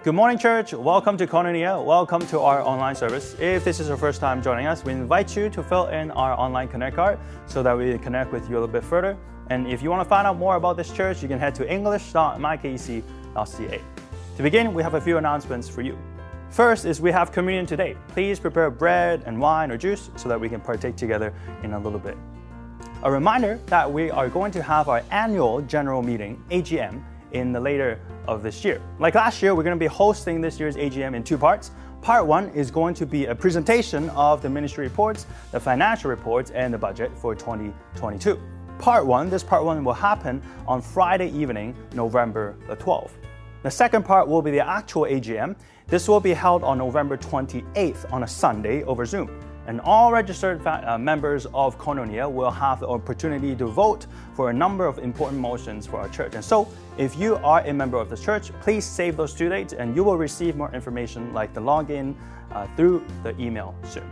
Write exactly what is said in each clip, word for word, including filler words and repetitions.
Good morning, church. Welcome to Koinonia. Welcome to our online service. If this is your first time joining us, we invite you to fill in our online connect card so that we can connect with you a little bit further. And if you want to find out more about this church, you can head to english dot m y k e c dot c a. To begin, we have a few announcements for you. First is we have communion today. Please prepare bread and wine or juice so that we can partake together in a little bit. A reminder that we are going to have our annual general meeting, A G M, in the later of this year. Like last year, we're going to be hosting this year's A G M in two parts. Part one is going to be a presentation of the ministry reports, the financial reports, and the budget for twenty twenty-two. Part one, this part one will happen on Friday evening, November the twelfth. The second part will be the actual A G M. This will be held on November twenty-eighth on a Sunday over Zoom. And all registered uh, members of Koinonia will have the opportunity to vote for a number of important motions for our church. And so, if you are a member of the church, please save those due dates and you will receive more information like the login uh, through the email soon.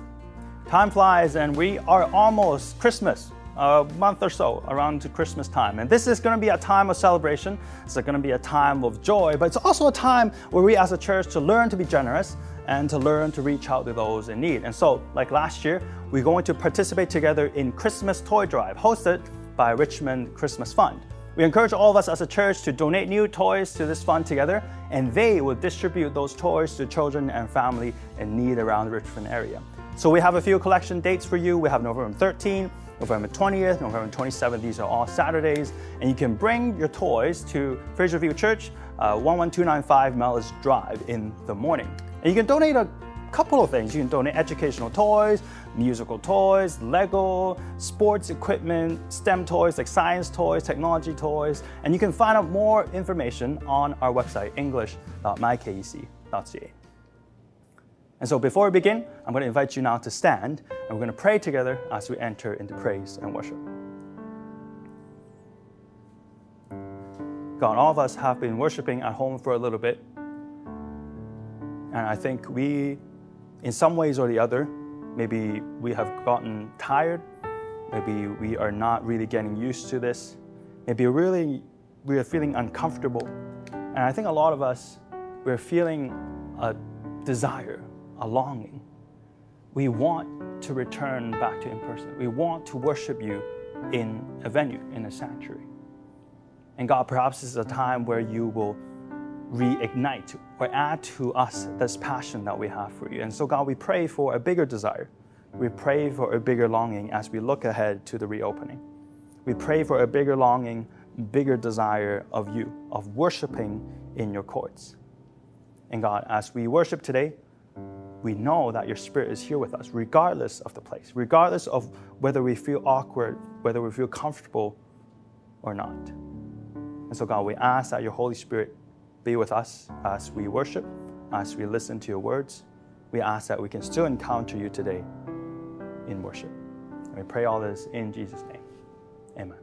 Time flies and we are almost Christmas, a month or so around to Christmas time. And this is going to be a time of celebration. It's going to be a time of joy, but it's also a time where we as a church to learn to be generous and to learn to reach out to those in need. And so, like last year, we're going to participate together in Christmas Toy Drive, hosted by Richmond Christmas Fund. We encourage all of us as a church to donate new toys to this fund together, and they will distribute those toys to children and family in need around the Richmond area. So we have a few collection dates for you. We have November thirteenth, November twentieth, November twenty-seventh. These are all Saturdays, and you can bring your toys to Fraser View Church, uh, one one two nine five Mellis Drive in the morning. And you can donate a couple of things. You can donate educational toys, musical toys, Lego, sports equipment, STEM toys like science toys, technology toys, and you can find out more information on our website, english dot m y k e c dot c a. And so before we begin, I'm going to invite you now to stand, and we're going to pray together as we enter into praise and worship. God, all of us have been worshiping at home for a little bit, and I think we, in some ways or the other, maybe we have gotten tired, maybe we are not really getting used to this, maybe really we are feeling uncomfortable. And I think a lot of us, we're feeling a desire, a longing. We want to return back to in-person. We want to worship you in a venue, in a sanctuary. And God, perhaps this is a time where you will reignite or add to us this passion that we have for you. And so God, we pray for a bigger desire. We pray for a bigger longing as we look ahead to the reopening. We pray for a bigger longing, bigger desire of you, of worshiping in your courts. And God, as we worship today, we know that your Spirit is here with us, regardless of the place, regardless of whether we feel awkward, whether we feel comfortable or not. And so God, we ask that your Holy Spirit be with us as we worship, as we listen to your words. We ask that we can still encounter you today in worship. And we pray all this in Jesus' name. Amen.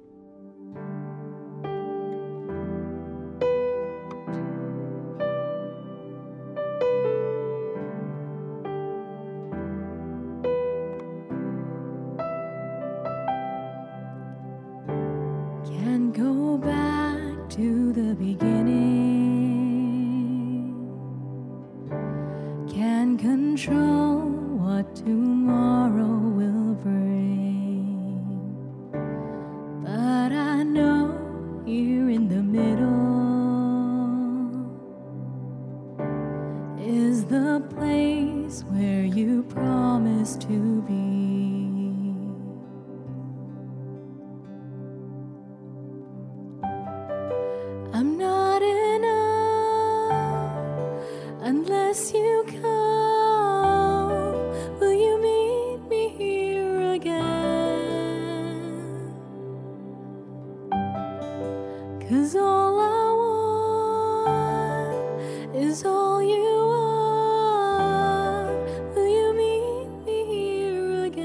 Can't go back to the beginning. Can't control what tomorrow will bring. But I know here in the middle is the place where you promised to be. I'm not enough unless you come. Will you meet me here again? 'Cause all I want is all you are. Will you meet me here again?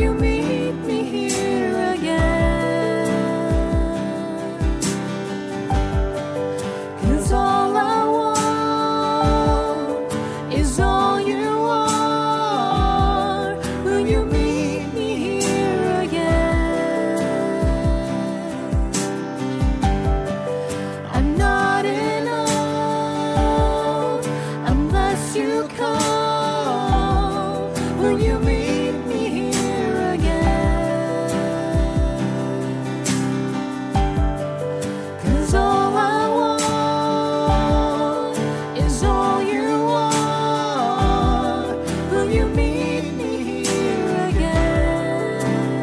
you meet me here again? 'Cause all I want is all you are. Will you meet me here again? I'm not enough unless you come. Will you meet me here again? 'Cause all I want is all you are. Will you meet me here again?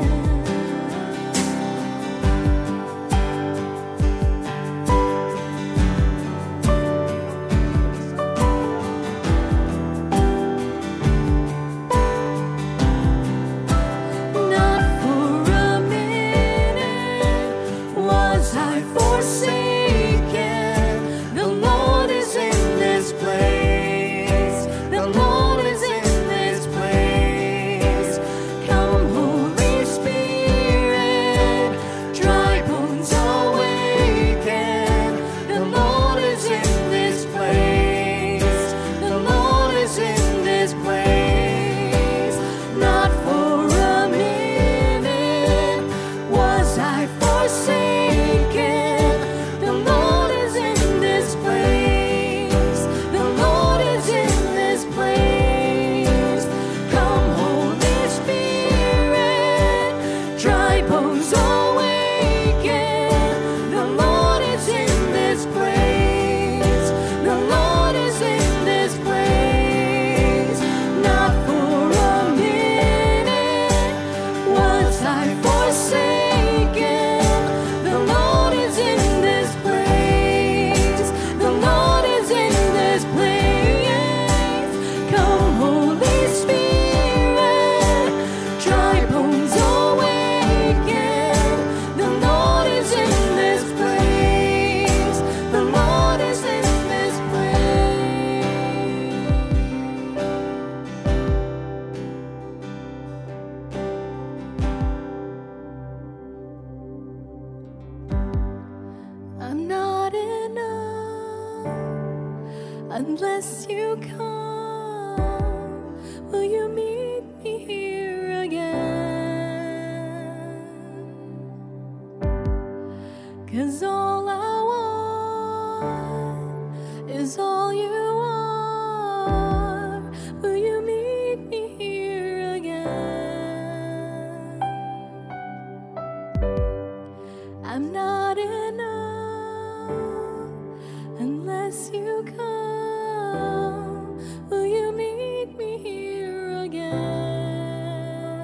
Not for a minute was I forsaken. The Lord is in this place. The Lord is in this place. Come, Holy Spirit, dry bones awaken. The Lord is in this place. The Lord is in this place. Not for a minute was I forsaken. The Lord is in this place. The Lord is in this place. Come, Holy Spirit, dry bones awaken. The Lord is in this place. The Lord is in this place. Not for a minute was I forsaken. The Lord is in this place. The Lord is in this place. Come, Holy Spirit, dry bones awaken. The Lord is in this place. The Lord is in this place. I'm not enough unless you come. Will you meet me here again? 'Cause all I want is all you are. Will you meet me here again? I'm not enough unless you come. Will you meet me here again?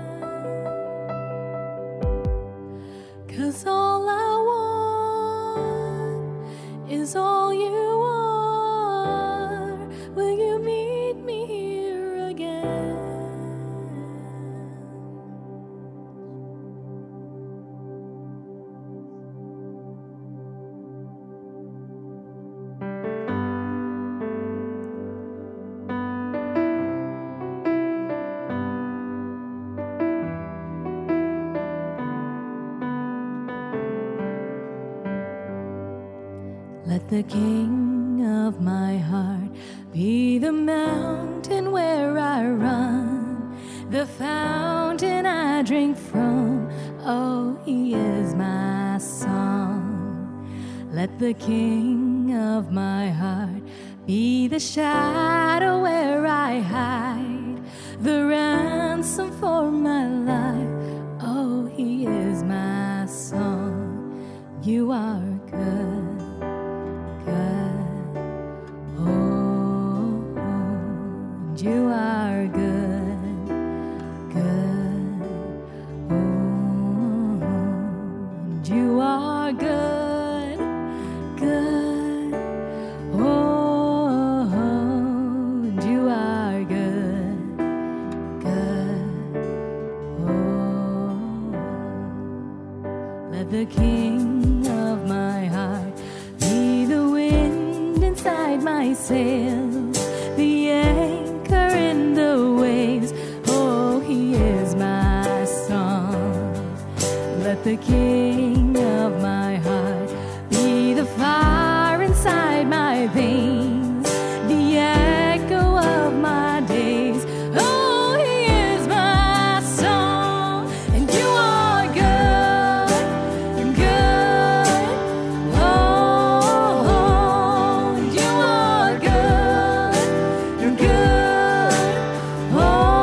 'Cause all I want is all you are. Will you meet me here again? Let the King of my heart be the mountain where I run, the fountain I drink from. Oh, he is my song. Let the King of my heart be the shadow where I hide, the ransom for my life. Oh, he is my song. You are good. Good. Oh, and you are good, good. Oh, and you are good, good. Oh, and you are good, good. Oh, let the King of my heart be the wind inside my sails, the anchor in the waves. Oh, he is my song. the King of my heart be the fire inside my veins, the echo of my days. Oh, He is my song, and You are good, and good. Oh, and You are good, and good. Oh,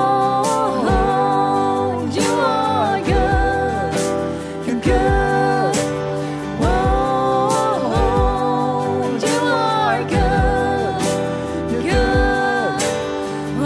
and You are good, and good. Oh, and You are good, and good. Oh,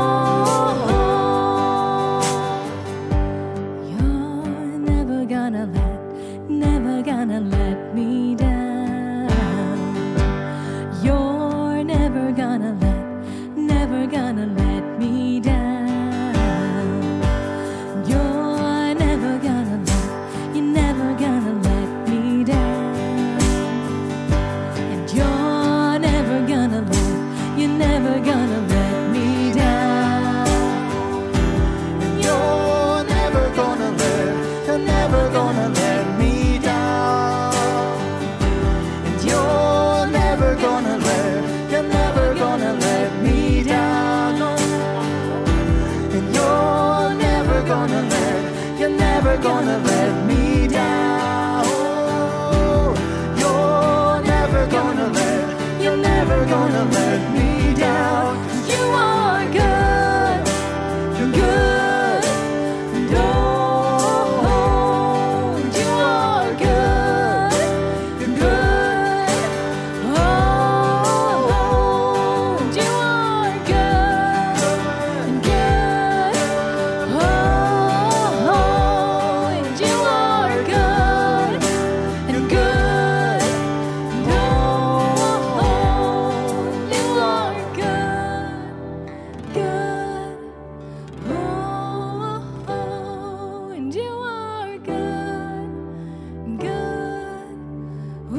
You're never gonna let, never gonna let me down. You're never gonna let, never gonna let me down. You're never gonna let, you're never gonna let me down. And you're never gonna let, you're never gonna let me down. And you're never gonna let, you're never gonna let me down. And you're never gonna let, you're never gonna let me down. No. And you're never gonna let, you're never gonna let me down. Oh, you're never gonna let, you're never gonna let me down. You are good, You're good. and oh, You are good, and good. Oh, and You are good, and good. Oh, and You are good, and good. And oh, You are good, good. Oh, and You are good, good. Oh,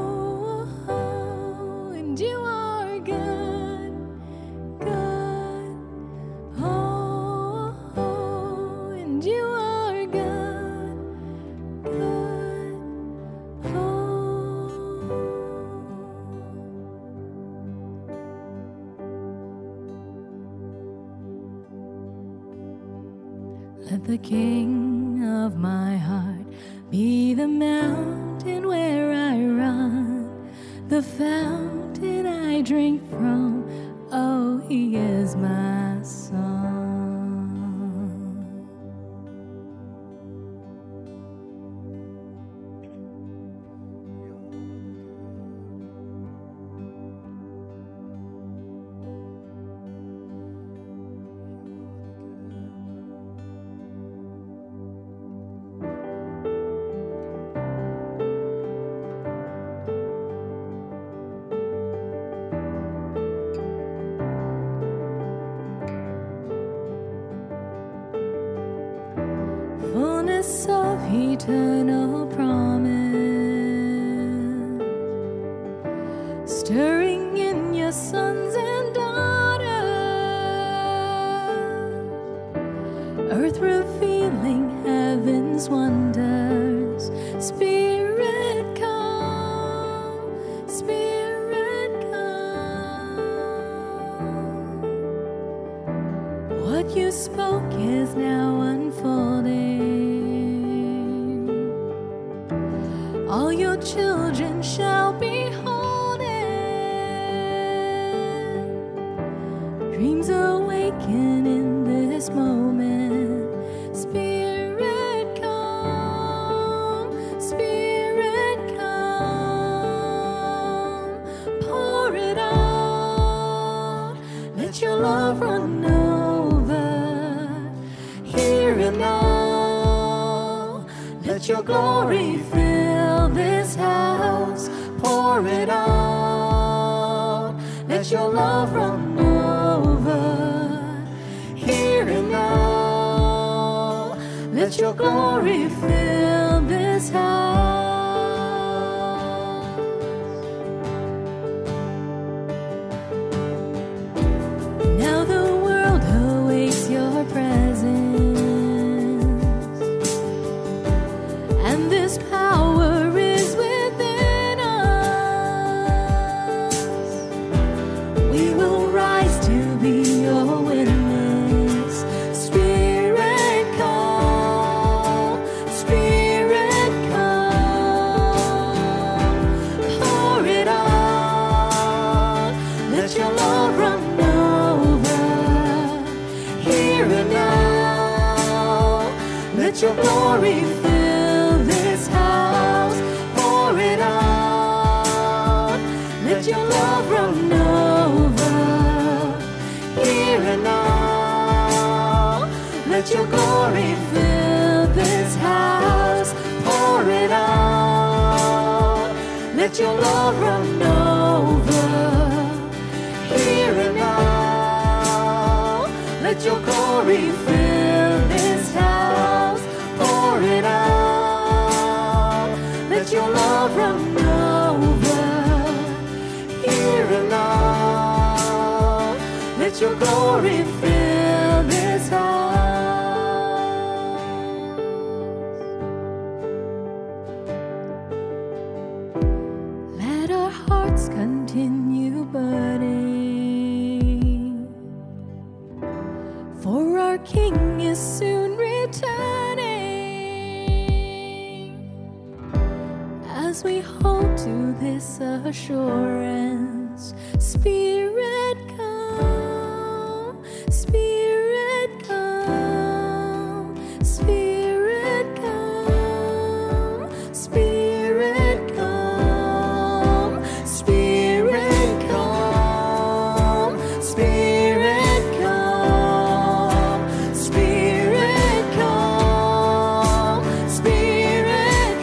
and You are good, good. Oh, and You are good, good. Oh. Let the King of my heart be the mountain where I run, the fountain I drink from. Oh, He is my song. Fullness of eternal promise, stirring in Your sons and daughters, earth revealing heaven's wonders. Spirit come, Spirit come. What You spoke is now unfolding. All Your children shall behold it. Dreams awaken in this moment. Spirit come, Spirit come. Pour it out, let Your love run over. Here and now, let Your glory fill this house. Pour it out, let Your love run over. Here and now, let Your glory fill this house. Now the world awaits Your presence. Let your glory fill this house. Pour it out. Let your love run over here and now. Let your glory fill this house. Pour it out. Let your love run over here and now. Let your glory fill this house. Pour it out. Let your love run over here and now. Let your glory fill this house. Let our hearts continue burning, for our King is soon returning. As we hold to this assurance, Spirit come, Spirit come, Spirit come, Spirit come, Spirit come, Spirit come, Spirit come, Spirit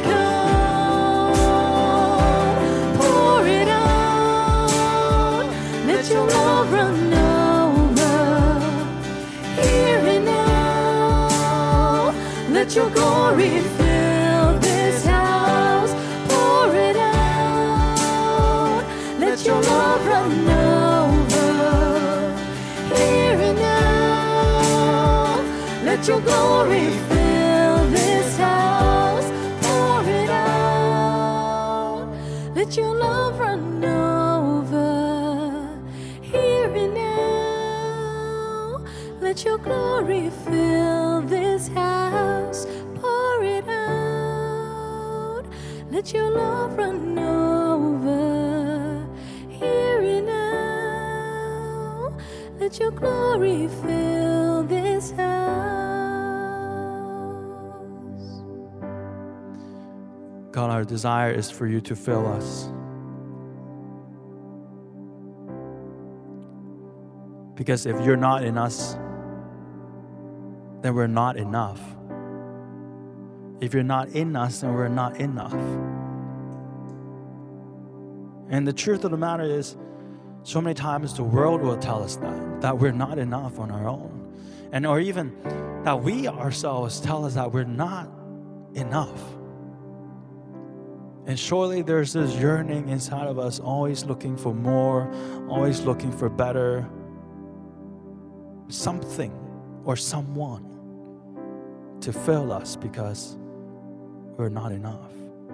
come. Pour it out. Let your love run over here and now. Let your glory fill this house. Pour it out. Let your love run over here and now. Let your glory fill this house. Pour it out. Let your love run over here and now. Let your glory fill this house. Pour it out. Let your love run over here and now. Let your glory fill this house. God, our desire is for you to fill us. Because if you're not in us, then we're not enough. If you're not in us, then we're not enough. And the truth of the matter is, so many times the world will tell us that, that we're not enough on our own. And or even that we ourselves tell us that we're not enough. And surely there's this yearning inside of us, always looking for more, always looking for better. Something or someone to fill us because we're not enough.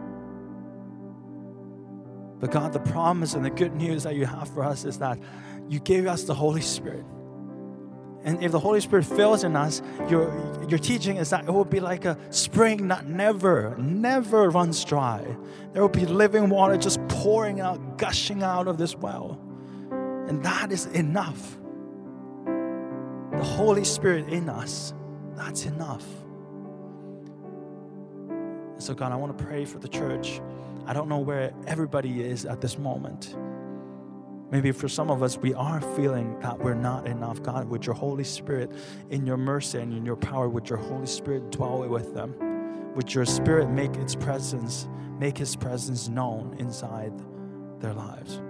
But God, the promise and the good news that you have for us is that you gave us the Holy Spirit. And if the Holy Spirit fills in us, your, your teaching is that it will be like a spring that never, never runs dry. There will be living water just pouring out, gushing out of this well. And that is enough. The Holy Spirit in us, that's enough. So God, I want to pray for the church. I don't know where everybody is at this moment. Maybe for some of us, we are feeling that we're not enough. God, would your Holy Spirit, in your mercy and in your power, would your Holy Spirit dwell with them? Would your Spirit make its presence, make His presence known inside their lives?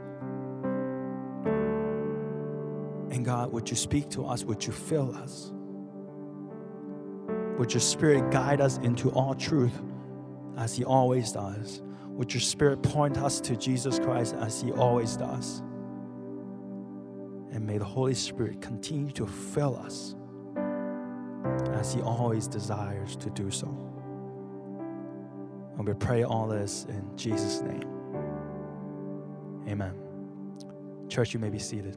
And God, would you speak to us? Would you fill us? Would your Spirit guide us into all truth as He always does? Would your Spirit point us to Jesus Christ as He always does? And may the Holy Spirit continue to fill us as He always desires to do so. And we pray all this in Jesus' name. Amen. Church, you may be seated.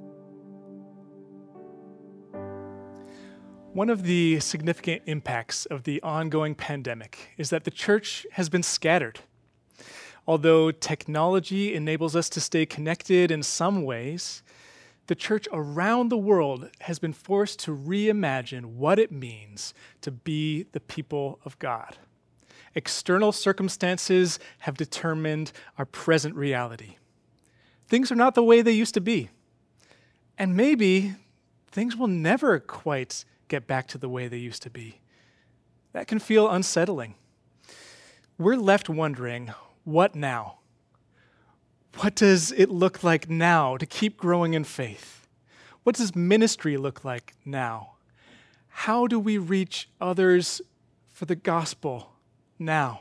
One of the significant impacts of the ongoing pandemic is that the church has been scattered. Although technology enables us to stay connected in some ways, the church around the world has been forced to reimagine what it means to be the people of God. External circumstances have determined our present reality. Things are not the way they used to be. And maybe things will never quite get back to the way they used to be. That can feel unsettling. We're left wondering, what now? What does it look like now to keep growing in faith? What does ministry look like now? How do we reach others for the gospel now?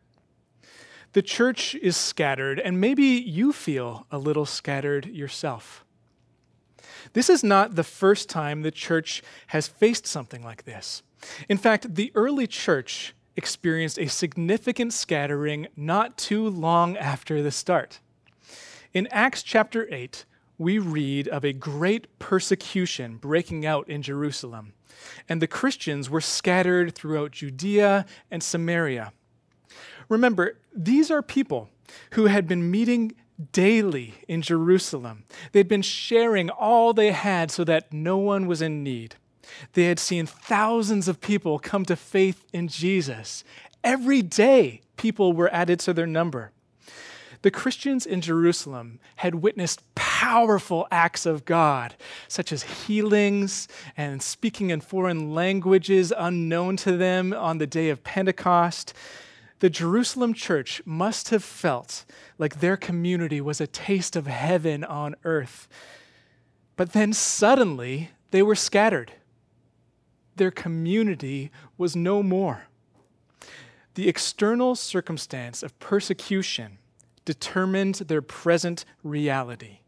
The church is scattered, and maybe you feel a little scattered yourself. This is not the first time the church has faced something like this. In fact, the early church experienced a significant scattering not too long after the start. In Acts chapter eight, we read of a great persecution breaking out in Jerusalem, and the Christians were scattered throughout Judea and Samaria. Remember, these are people who had been meeting daily in Jerusalem. They'd been sharing all they had so that no one was in need. They had seen thousands of people come to faith in Jesus. Every day, people were added to their number. The Christians in Jerusalem had witnessed powerful acts of God, such as healings and speaking in foreign languages unknown to them on the day of Pentecost. The Jerusalem church must have felt like their community was a taste of heaven on earth. But then suddenly, they were scattered. Their community was no more. The external circumstance of persecution determined their present reality.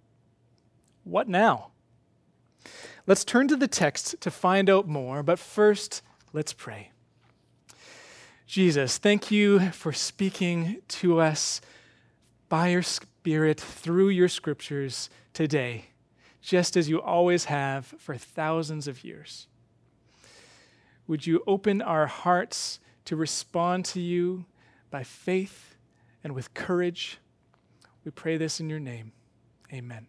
What now? Let's turn to the text to find out more, but first, let's pray. Jesus, thank you for speaking to us by your Spirit through your scriptures today, just as you always have for thousands of years. Would you open our hearts to respond to you by faith and with courage? We pray this in your name. Amen.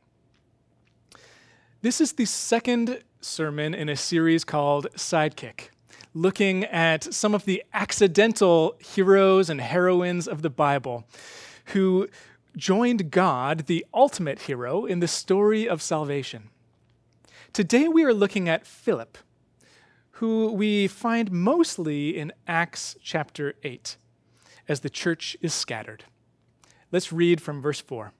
This is the second sermon in a series called Sidekick, looking at some of the accidental heroes and heroines of the Bible who joined God, the ultimate hero, in the story of salvation. Today we are looking at Philip, who we find mostly in Acts chapter eight, as the church is scattered. Let's read from verse four.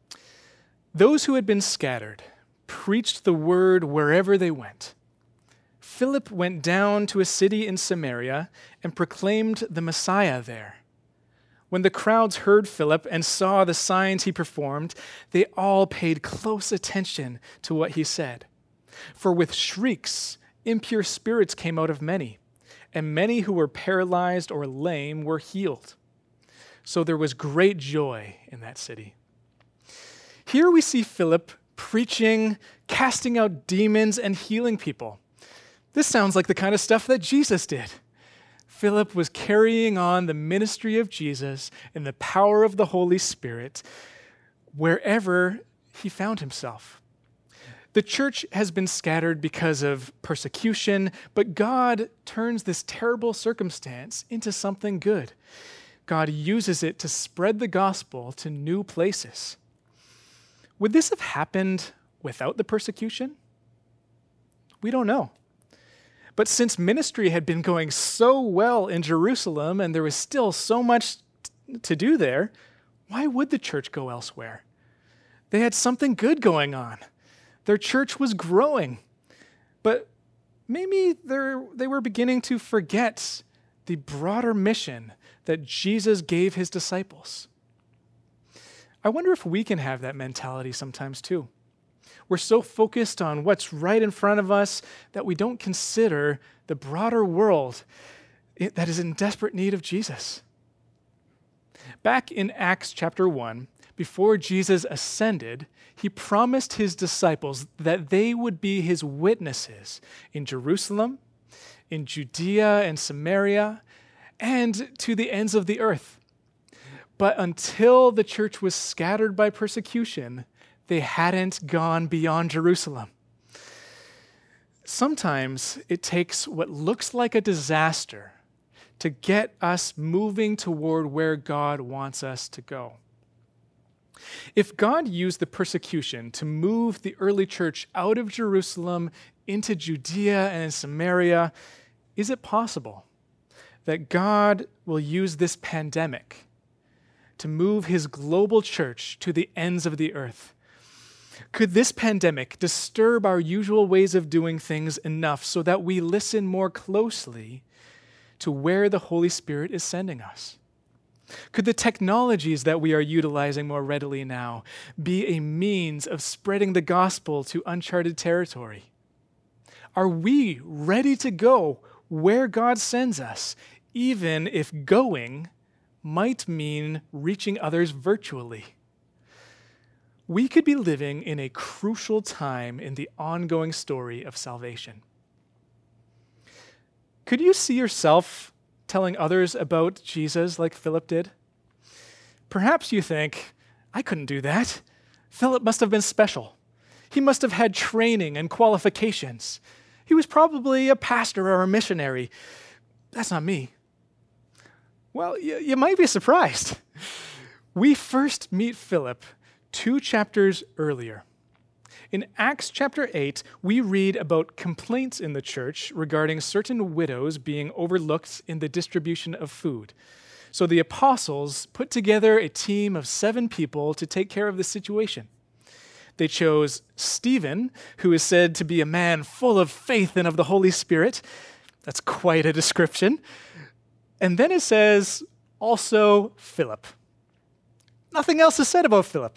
Those who had been scattered preached the word wherever they went. Philip went down to a city in Samaria and proclaimed the Messiah there. When the crowds heard Philip and saw the signs he performed, they all paid close attention to what he said. For with shrieks, impure spirits came out of many, and many who were paralyzed or lame were healed. So there was great joy in that city. Here we see Philip preaching, casting out demons, and healing people. This sounds like the kind of stuff that Jesus did. Philip was carrying on the ministry of Jesus in the power of the Holy Spirit wherever he found himself. The church has been scattered because of persecution, but God turns this terrible circumstance into something good. God uses it to spread the gospel to new places. Would this have happened without the persecution? We don't know. But since ministry had been going so well in Jerusalem and there was still so much t- to do there, why would the church go elsewhere? They had something good going on. Their church was growing. But maybe they were beginning to forget the broader mission that Jesus gave his disciples. I wonder if we can have that mentality sometimes too. We're so focused on what's right in front of us that we don't consider the broader world that is in desperate need of Jesus. Back in Acts chapter one, before Jesus ascended, he promised his disciples that they would be his witnesses in Jerusalem, in Judea and Samaria, and to the ends of the earth. But until the church was scattered by persecution, they hadn't gone beyond Jerusalem. Sometimes it takes what looks like a disaster to get us moving toward where God wants us to go. If God used the persecution to move the early church out of Jerusalem into Judea and Samaria, is it possible that God will use this pandemic to move his global church to the ends of the earth? Could this pandemic disturb our usual ways of doing things enough so that we listen more closely to where the Holy Spirit is sending us? Could the technologies that we are utilizing more readily now be a means of spreading the gospel to uncharted territory? Are we ready to go where God sends us, even if going might mean reaching others virtually? We could be living in a crucial time in the ongoing story of salvation. Could you see yourself telling others about Jesus like Philip did? Perhaps you think, I couldn't do that. Philip must have been special. He must have had training and qualifications. He was probably a pastor or a missionary. That's not me. Well, you, you might be surprised. We first meet Philip two chapters earlier. In Acts chapter eight, we read about complaints in the church regarding certain widows being overlooked in the distribution of food. So the apostles put together a team of seven people to take care of the situation. They chose Stephen, who is said to be a man full of faith and of the Holy Spirit. That's quite a description. And then it says, also Philip. Nothing else is said about Philip.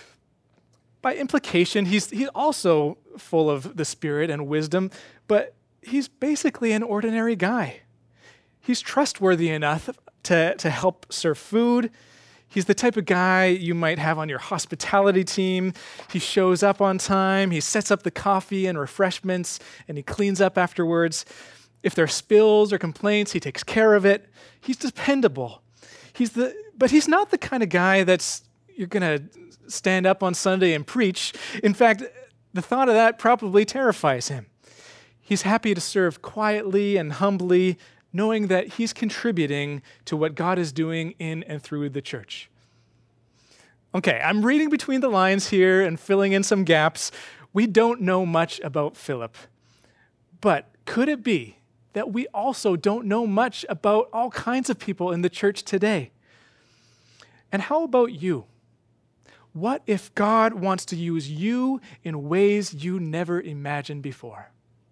By implication, he's, he's also full of the Spirit and wisdom, but he's basically an ordinary guy. He's trustworthy enough to, to help serve food. He's the type of guy you might have on your hospitality team. He shows up on time, he sets up the coffee and refreshments, and he cleans up afterwards. If there are spills or complaints, he takes care of it. He's dependable. He's the, but he's not the kind of guy that's you're going to stand up on Sunday and preach. In fact, the thought of that probably terrifies him. He's happy to serve quietly and humbly, knowing that he's contributing to what God is doing in and through the church. Okay, I'm reading between the lines here and filling in some gaps. We don't know much about Philip. But could it be that we also don't know much about all kinds of people in the church today? And how about you? What if God wants to use you in ways you never imagined before?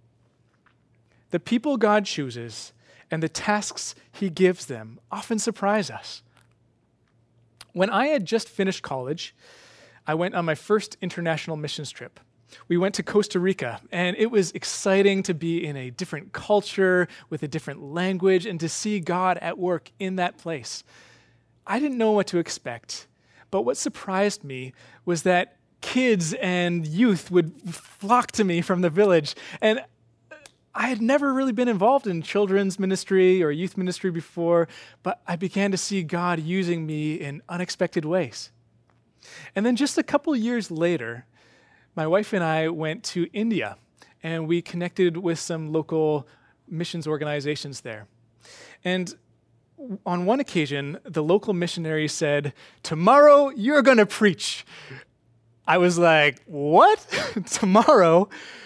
The people God chooses and the tasks he gives them often surprise us. When I had just finished college, I went on my first international missions trip. We went to Costa Rica, and it was exciting to be in a different culture with a different language and to see God at work in that place. I didn't know what to expect, but what surprised me was that kids and youth would flock to me from the village, and I had never really been involved in children's ministry or youth ministry before, but I began to see God using me in unexpected ways. And then just a couple years later, my wife and I went to India, and we connected with some local missions organizations there. And on one occasion, the local missionary said, "Tomorrow, you're going to preach." I was like, what? Tomorrow?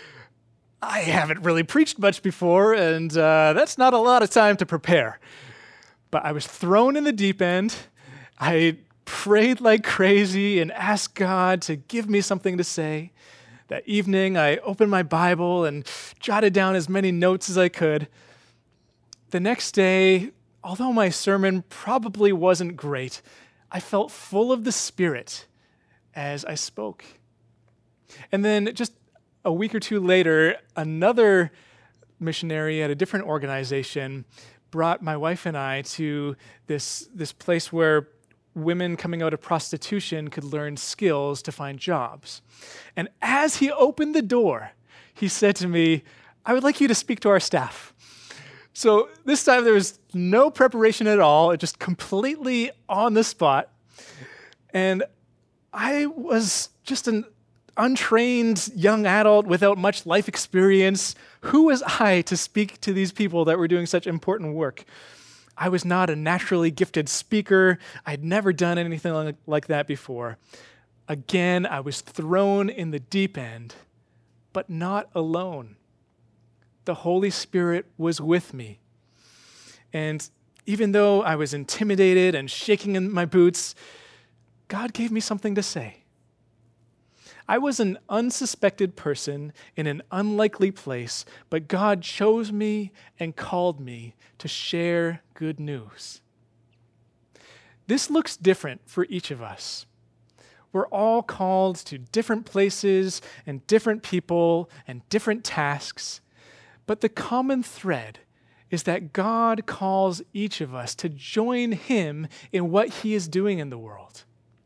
I haven't really preached much before, and uh, that's not a lot of time to prepare. But I was thrown in the deep end. I prayed like crazy and asked God to give me something to say. That evening, I opened my Bible and jotted down as many notes as I could. The next day, although my sermon probably wasn't great, I felt full of the Spirit as I spoke. And then just a week or two later, another missionary at a different organization brought my wife and I to this, this place where women coming out of prostitution could learn skills to find jobs. And as he opened the door, he said to me, "I would like you to speak to our staff." So this time there was no preparation at all, just completely on the spot. And I was just an untrained young adult without much life experience, who was I to speak to these people that were doing such important work? I was not a naturally gifted speaker. I'd never done anything like, like that before. Again, I was thrown in the deep end, but not alone. The Holy Spirit was with me. And even though I was intimidated and shaking in my boots, God gave me something to say. I was an unsuspected person in an unlikely place, but God chose me and called me to share good news. This looks different for each of us. We're all called to different places and different people and different tasks, but the common thread is that God calls each of us to join him in what he is doing in the world.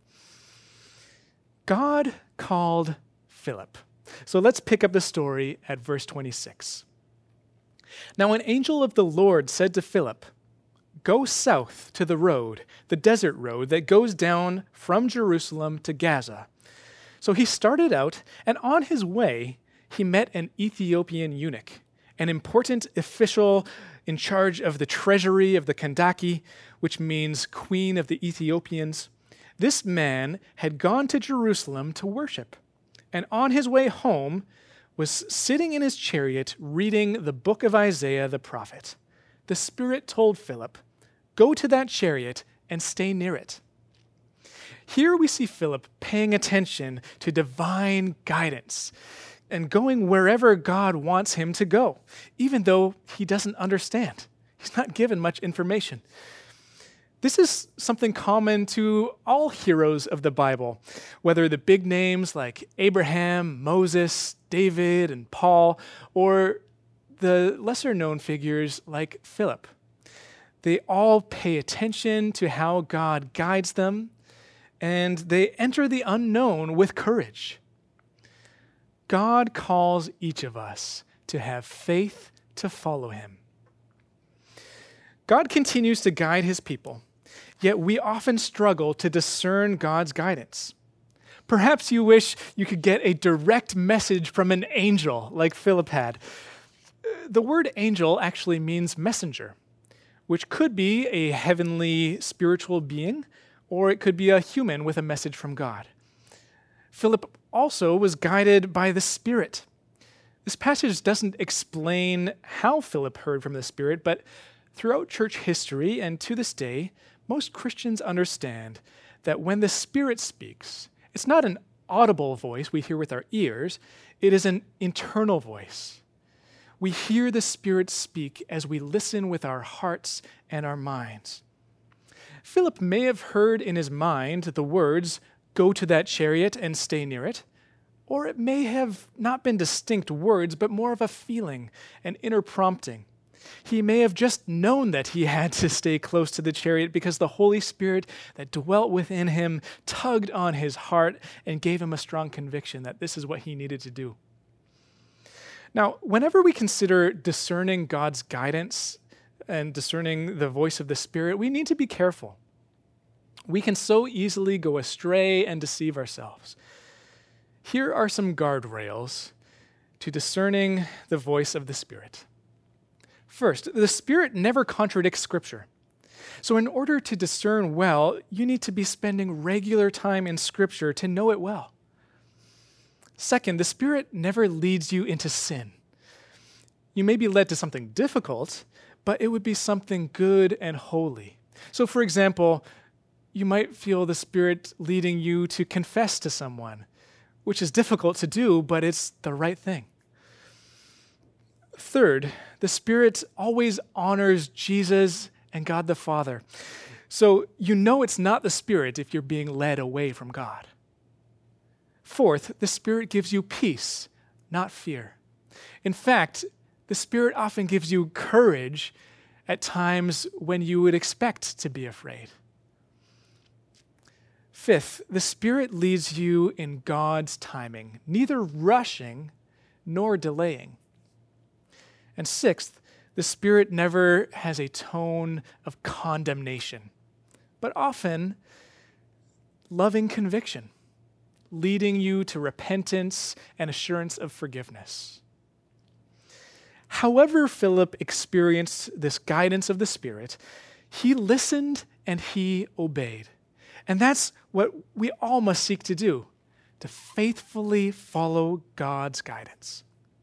God called Philip. So let's pick up the story at verse twenty-six. Now an angel of the Lord said to Philip, "Go south to the road, the desert road that goes down from Jerusalem to Gaza." So he started out, and on his way, he met an Ethiopian eunuch, an important official in charge of the treasury of the Kandake, which means queen of the Ethiopians. This man had gone to Jerusalem to worship, and on his way home was sitting in his chariot reading the book of Isaiah the prophet. The Spirit told Philip, "Go to that chariot and stay near it." Here we see Philip paying attention to divine guidance and going wherever God wants him to go, even though he doesn't understand. He's not given much information. This is something common to all heroes of the Bible, whether the big names like Abraham, Moses, David, and Paul, or the lesser-known figures like Philip. They all pay attention to how God guides them, and they enter the unknown with courage. God calls each of us to have faith to follow him. God continues to guide his people, yet we often struggle to discern God's guidance. Perhaps you wish you could get a direct message from an angel like Philip had. The word angel actually means messenger, which could be a heavenly spiritual being, or it could be a human with a message from God. Philip also was guided by the Spirit. This passage doesn't explain how Philip heard from the Spirit, but throughout church history and to this day, most Christians understand that when the Spirit speaks, it's not an audible voice we hear with our ears, it is an internal voice. We hear the Spirit speak as we listen with our hearts and our minds. Philip may have heard in his mind the words, "Go to that chariot and stay near it," or it may have not been distinct words, but more of a feeling, an inner prompting. He may have just known that he had to stay close to the chariot because the Holy Spirit that dwelt within him tugged on his heart and gave him a strong conviction that this is what he needed to do. Now, whenever we consider discerning God's guidance and discerning the voice of the Spirit, we need to be careful. We can so easily go astray and deceive ourselves. Here are some guardrails to discerning the voice of the Spirit. First, the Spirit never contradicts Scripture. So in order to discern well, you need to be spending regular time in Scripture to know it well. Second, the Spirit never leads you into sin. You may be led to something difficult, but it would be something good and holy. So for example, you might feel the Spirit leading you to confess to someone, which is difficult to do, but it's the right thing. Third, the Spirit always honors Jesus and God the Father. So you know it's not the Spirit if you're being led away from God. Fourth, the Spirit gives you peace, not fear. In fact, the Spirit often gives you courage at times when you would expect to be afraid. Fifth, the Spirit leads you in God's timing, neither rushing nor delaying. And sixth, the Spirit never has a tone of condemnation, but often loving conviction. leading you to repentance and assurance of forgiveness. However Philip experienced this guidance of the Spirit, he listened and he obeyed. And that's what we all must seek to do, to faithfully follow God's guidance.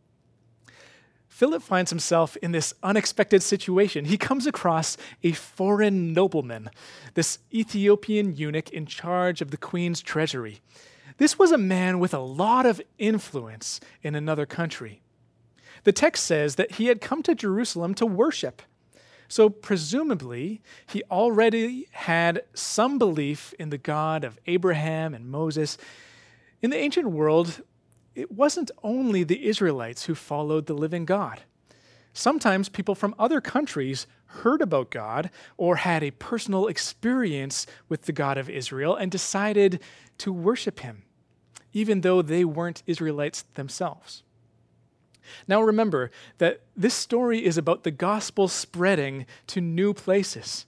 Philip finds himself in this unexpected situation. He comes across a foreign nobleman, this Ethiopian eunuch in charge of the queen's treasury. This was a man with a lot of influence in another country. The text says that he had come to Jerusalem to worship. So presumably, he already had some belief in the God of Abraham and Moses. In the ancient world, it wasn't only the Israelites who followed the living God. Sometimes people from other countries heard about God or had a personal experience with the God of Israel and decided to worship him, even though they weren't Israelites themselves. Now remember that this story is about the gospel spreading to new places.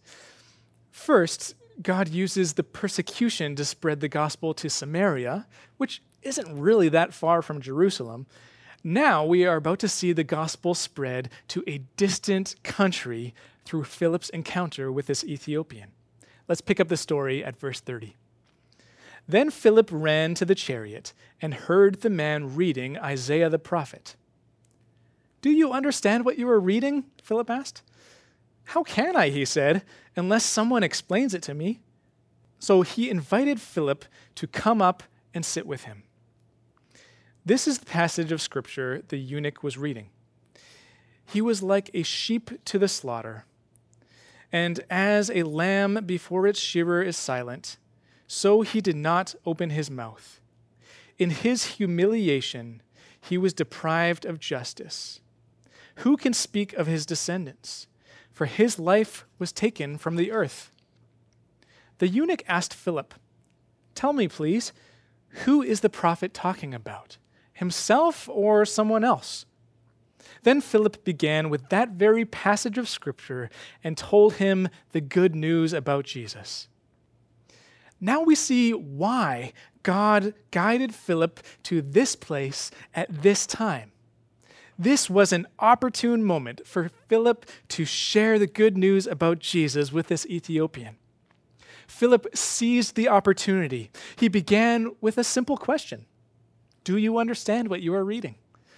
First, God uses the persecution to spread the gospel to Samaria, which isn't really that far from Jerusalem. Now we are about to see the gospel spread to a distant country through Philip's encounter with this Ethiopian. Let's pick up the story at verse thirty. Then Philip ran to the chariot and heard the man reading Isaiah the prophet. "Do you understand what you are reading?" Philip asked. "How can I," he said, "unless someone explains it to me?" So he invited Philip to come up and sit with him. This is the passage of scripture the eunuch was reading. He was like a sheep to the slaughter, and as a lamb before its shearer is silent, so he did not open his mouth. In his humiliation, he was deprived of justice. Who can speak of his descendants? For his life was taken from the earth. The eunuch asked Philip, "Tell me, please, who is the prophet talking about? Himself or someone else?" Then Philip began with that very passage of scripture and told him the good news about Jesus. Now we see why God guided Philip to this place at this time. This was an opportune moment for Philip to share the good news about Jesus with this Ethiopian. Philip seized the opportunity. He began with a simple question. Do you understand what you are reading?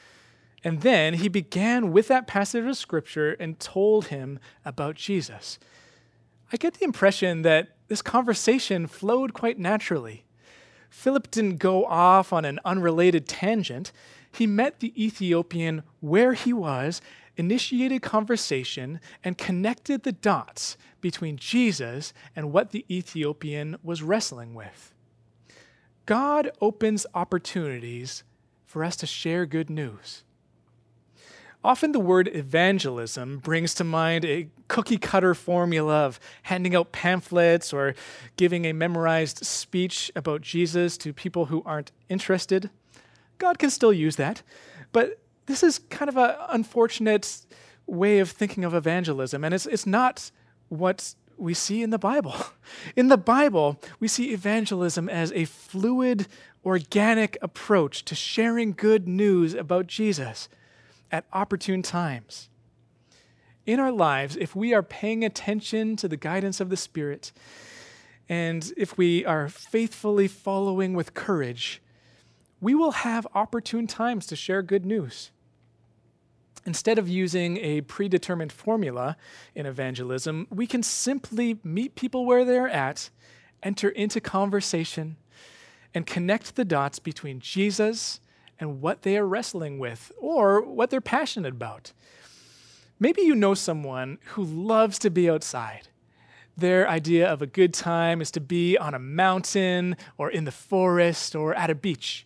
And then he began with that passage of scripture and told him about Jesus. I get the impression that this conversation flowed quite naturally. Philip didn't go off on an unrelated tangent. He met the Ethiopian where he was, initiated conversation, and connected the dots between Jesus and what the Ethiopian was wrestling with. God opens opportunities for us to share good news. Often the word evangelism brings to mind a cookie-cutter formula of handing out pamphlets or giving a memorized speech about Jesus to people who aren't interested. God can still use that, but this is kind of an unfortunate way of thinking of evangelism, and it's, it's not what we see in the Bible. In the Bible, we see evangelism as a fluid, organic approach to sharing good news about Jesus at opportune times. In our lives, if we are paying attention to the guidance of the Spirit, and if we are faithfully following with courage, we will have opportune times to share good news. Instead of using a predetermined formula in evangelism, we can simply meet people where they're at, enter into conversation, and connect the dots between Jesus and what they are wrestling with or what they're passionate about. Maybe you know someone who loves to be outside. Their idea of a good time is to be on a mountain or in the forest or at a beach.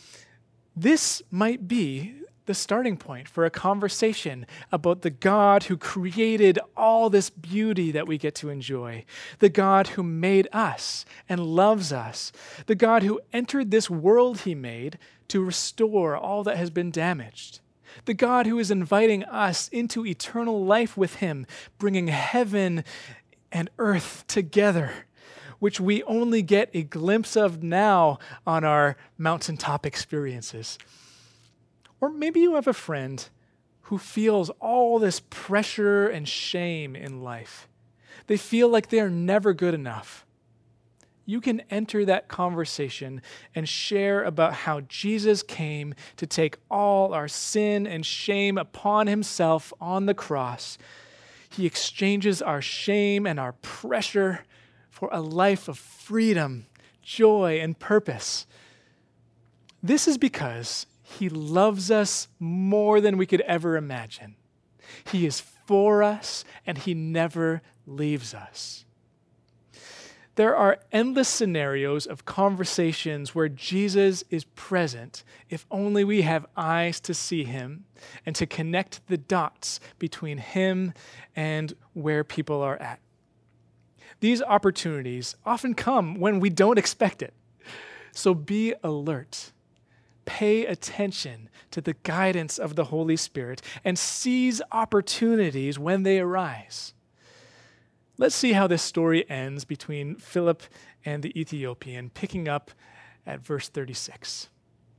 This might be the starting point for a conversation about the God who created all this beauty that we get to enjoy, the God who made us and loves us, the God who entered this world he made to restore all that has been damaged, the God who is inviting us into eternal life with him, bringing heaven and earth together. which we only get a glimpse of now on our mountaintop experiences. Or maybe you have a friend who feels all this pressure and shame in life. They feel like they are never good enough. You can enter that conversation and share about how Jesus came to take all our sin and shame upon himself on the cross. He exchanges our shame and our pressure for a life of freedom, joy, and purpose. This is because he loves us more than we could ever imagine. He is for us, and he never leaves us. There are endless scenarios of conversations where Jesus is present if only we have eyes to see him and to connect the dots between him and where people are at. These opportunities often come when we don't expect it. So be alert. Pay attention to the guidance of the Holy Spirit and seize opportunities when they arise. Let's see how this story ends between Philip and the Ethiopian, picking up at verse thirty-six.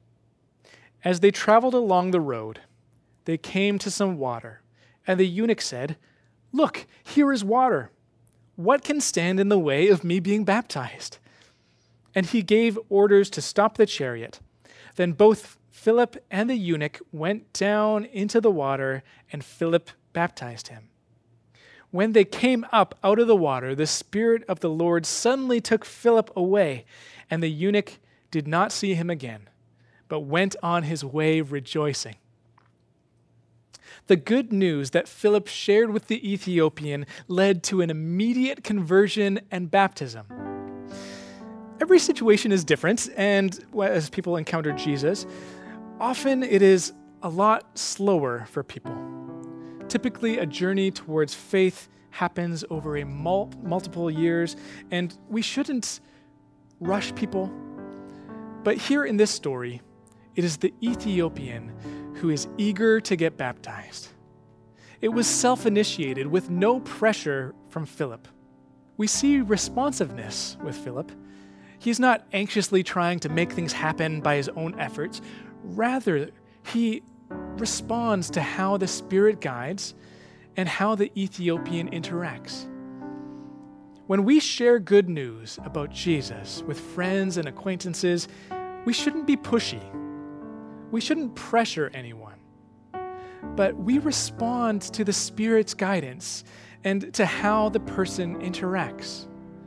As they traveled along the road, they came to some water, and the eunuch said, "Look, here is water. What can stand in the way of me being baptized?" And he gave orders to stop the chariot. Then both Philip and the eunuch went down into the water, and Philip baptized him. When they came up out of the water, the Spirit of the Lord suddenly took Philip away, and the eunuch did not see him again, but went on his way rejoicing. The good news that Philip shared with the Ethiopian led to an immediate conversion and baptism. Every situation is different, and as people encounter Jesus, often it is a lot slower for people. Typically, a journey towards faith happens over a mul- multiple years, and we shouldn't rush people. But here in this story, it is the Ethiopian who is eager to get baptized. It was self-initiated with no pressure from Philip. We see responsiveness with Philip. He's not anxiously trying to make things happen by his own efforts. Rather, he responds to how the Spirit guides and how the Ethiopian interacts. When we share good news about Jesus with friends and acquaintances, we shouldn't be pushy. We shouldn't pressure anyone. But we respond to the Spirit's guidance and to how the person interacts.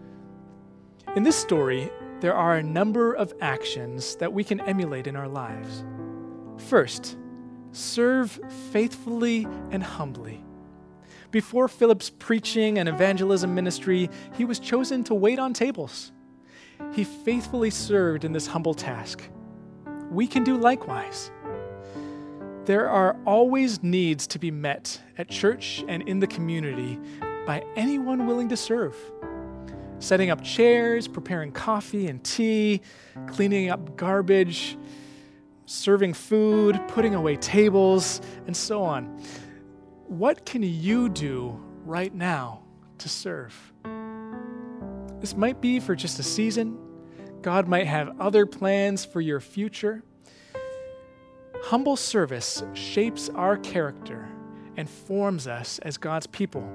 In this story, there are a number of actions that we can emulate in our lives. First, serve faithfully and humbly. Before Philip's preaching and evangelism ministry, he was chosen to wait on tables. He faithfully served in this humble task. We can do likewise. There are always needs to be met at church and in the community by anyone willing to serve. Setting up chairs, preparing coffee and tea, cleaning up garbage, serving food, putting away tables, and so on. What can you do right now to serve? This might be for just a season. God might have other plans for your future. Humble service shapes our character and forms us as God's people.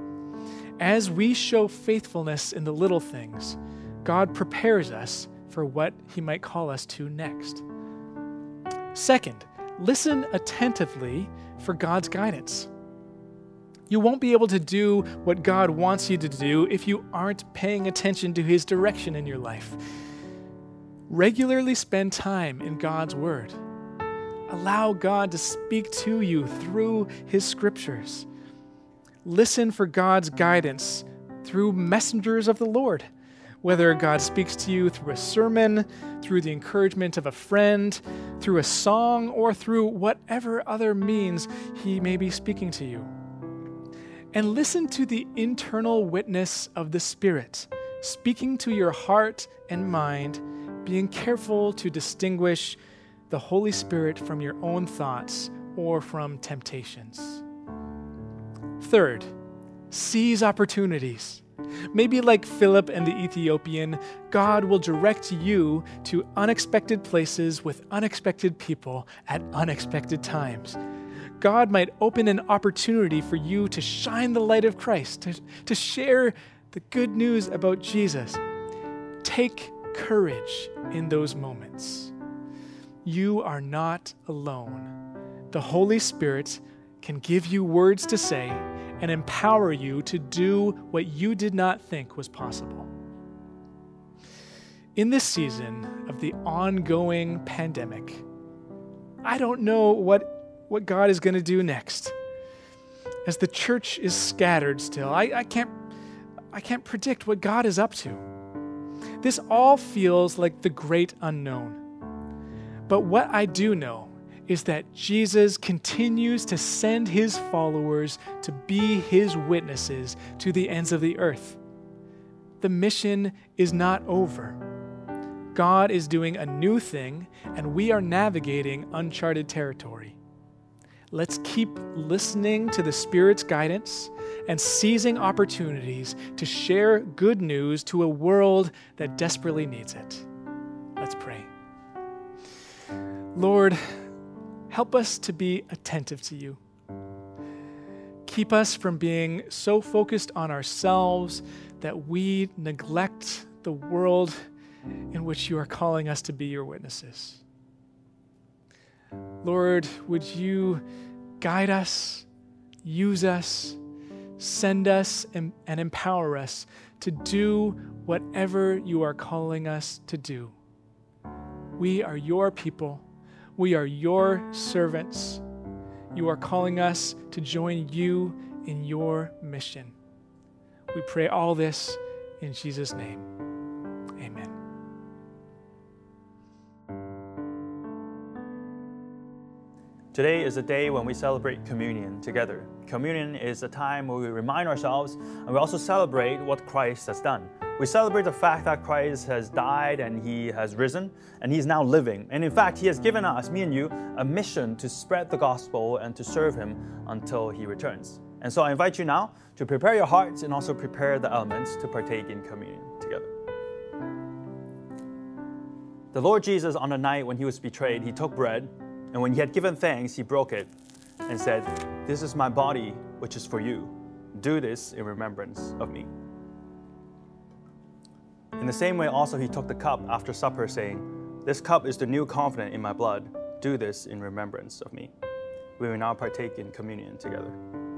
As we show faithfulness in the little things, God prepares us for what he might call us to next. Second, listen attentively for God's guidance. You won't be able to do what God wants you to do if you aren't paying attention to his direction in your life. Regularly spend time in God's Word. Allow God to speak to you through his scriptures. Listen for God's guidance through messengers of the Lord, whether God speaks to you through a sermon, through the encouragement of a friend, through a song, or through whatever other means he may be speaking to you. And listen to the internal witness of the Spirit, speaking to your heart and mind, being careful to distinguish the Holy Spirit from your own thoughts or from temptations. Third, seize opportunities. Maybe like Philip and the Ethiopian, God will direct you to unexpected places with unexpected people at unexpected times. God might open an opportunity for you to shine the light of Christ, to, to share the good news about Jesus. Take courage in those moments. You are not alone. The Holy Spirit can give you words to say and empower you to do what you did not think was possible. In this season of the ongoing pandemic, I don't know what, what God is going to do next. As the church is scattered still, I, I can't, I can't predict what God is up to. This all feels like the great unknown. But what I do know is that Jesus continues to send his followers to be his witnesses to the ends of the earth. The mission is not over. God is doing a new thing, and we are navigating uncharted territory. Let's keep listening to the Spirit's guidance and seizing opportunities to share good news to a world that desperately needs it. Let's pray. Lord, help us to be attentive to you. Keep us from being so focused on ourselves that we neglect the world in which you are calling us to be your witnesses. Lord, would you guide us, use us, send us, and, and empower us to do whatever you are calling us to do. We are your people. We are your servants. You are calling us to join you in your mission. We pray all this in Jesus' name. Amen. Today is a day when we celebrate communion together. Communion is a time where we remind ourselves and we also celebrate what Christ has done. We celebrate the fact that Christ has died and he has risen and he's now living. And in fact, he has given us, me and you, a mission to spread the gospel and to serve him until he returns. And so I invite you now to prepare your hearts and also prepare the elements to partake in communion together. The Lord Jesus, on the night when he was betrayed, he took bread, and when he had given thanks, he broke it and said, "This is my body, which is for you. Do this in remembrance of me." In the same way also he took the cup after supper, saying, "This cup is the new covenant in my blood. Do this in remembrance of me." We will now partake in communion together.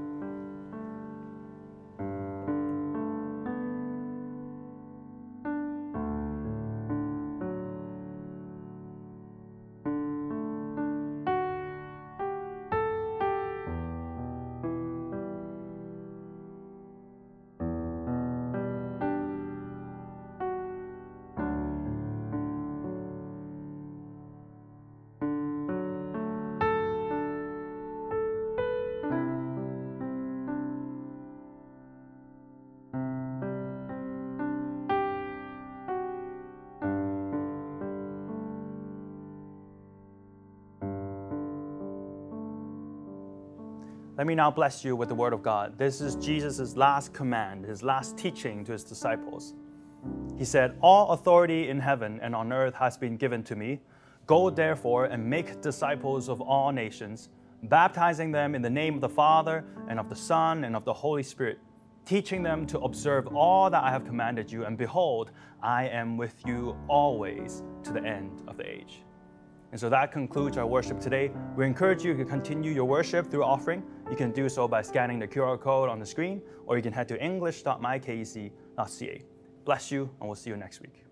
Let me now bless you with the word of God. This is Jesus' last command, his last teaching to his disciples. He said, "All authority in heaven and on earth has been given to me. Go therefore and make disciples of all nations, baptizing them in the name of the Father and of the Son and of the Holy Spirit, teaching them to observe all that I have commanded you. And behold, I am with you always to the end of the age." And so that concludes our worship today. We encourage you to continue your worship through offering. You can do so by scanning the Q R code on the screen, or you can head to english dot my k e c dot c a. Bless you, and we'll see you next week.